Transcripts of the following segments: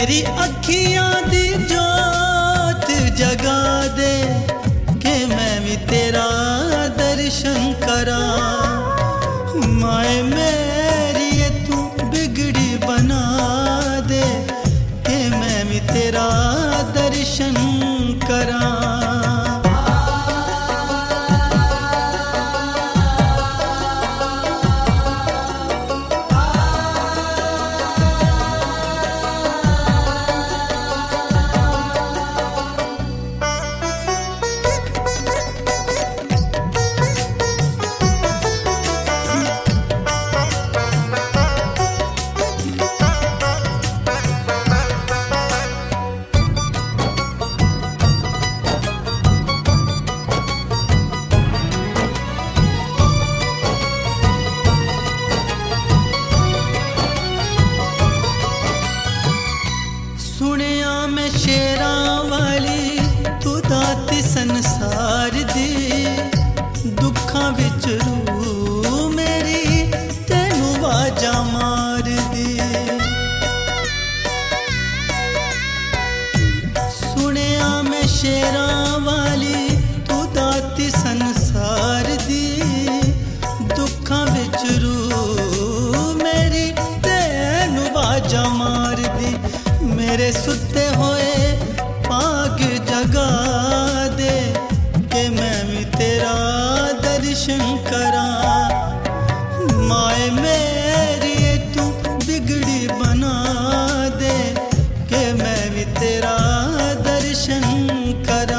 मेरी अखियां दी जोत जगा दे के मैं भी तेरा दर्शन करा। माए मेरी ये तू बिगड़ी बना दे के मैं भी तेरा दर्शन करा। सुनिया मैं शेरां वाली तू दाती संसार दी, दुखां विच रूह मेरी तेनू वाजा मार दी। सुनिया मैं शेरां वाली तू दाती संसार दी, दुखां विच रूह मेरी तेनू वाजा मार दी। मेरे सुते होए पाग जगा दे के मैं भी तेरा दर्शन करा। माए मेरी तू बिगड़ी बना दे के मैं भी तेरा दर्शन करा।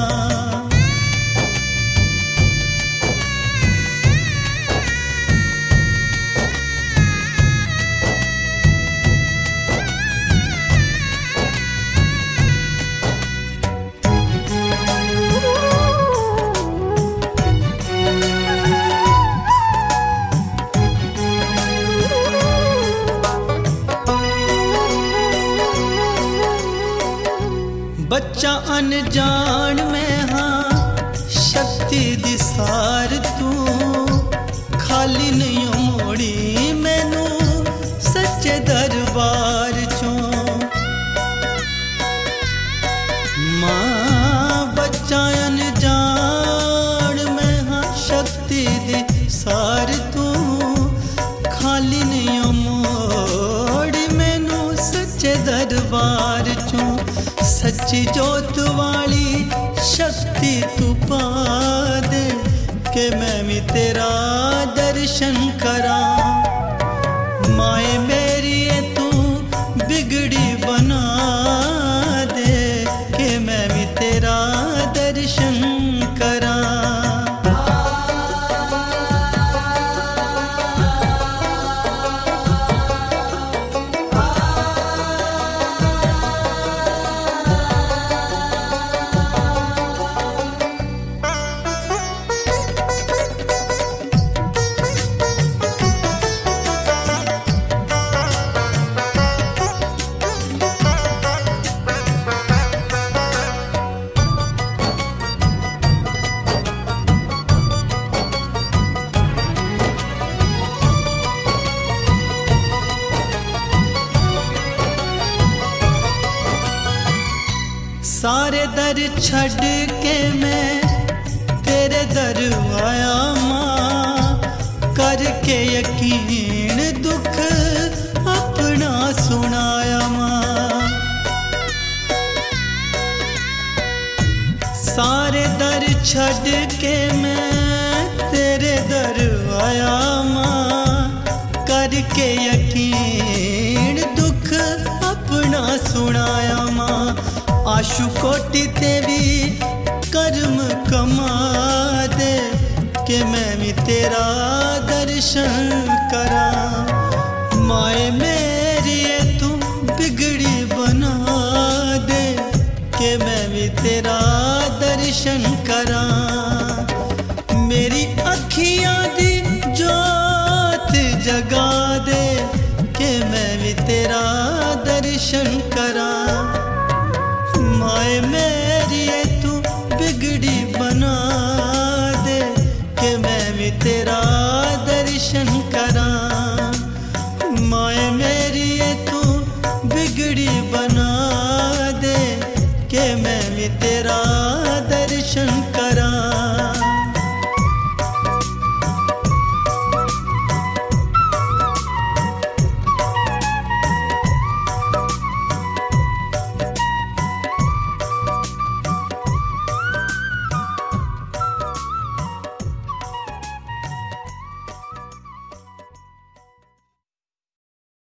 बच्चा अनजान में हाँ शक्ति दी सार तू, खाली नहीं मोड़ी मैनू सच्चे दरबार चों। मां बच्चा अनजान में हाँ शक्ति दी सार तू, खाली नहीं मोड़ी मैनू सच्चे दरबार चों। सच्ची जोत वाली शक्ति तू पा दे के मैं भी तेरा दर्शन करा। माए मेरी तू बिगड़ी बना दे के मैं भी तेरा दर्शन करा। सारे दर छड़ के मैं तेरे दर आया मां, करके यकीन दुख अपना सुनाया मां। सारे दर छड़ के मैं तेरे दर आया मां, करके यकीन दुख अपना सुनाया मां। आशु कोटि ते भी कर्म कमा दे के मैं भी तेरा दर्शन करा। माए मेरी तू बिगड़ी बना दे के मैं भी तेरा दर्शन करा। मेरी अखियां दी जोत जगा दे के मैं भी तेरा दर्शन करा। माए मेरी तू बिगड़ी बना दे के मैं भी तेरा दर्शन करा। माए मेरी तू बिगड़ी बना कि मैं भी तेरा दर्शन करा।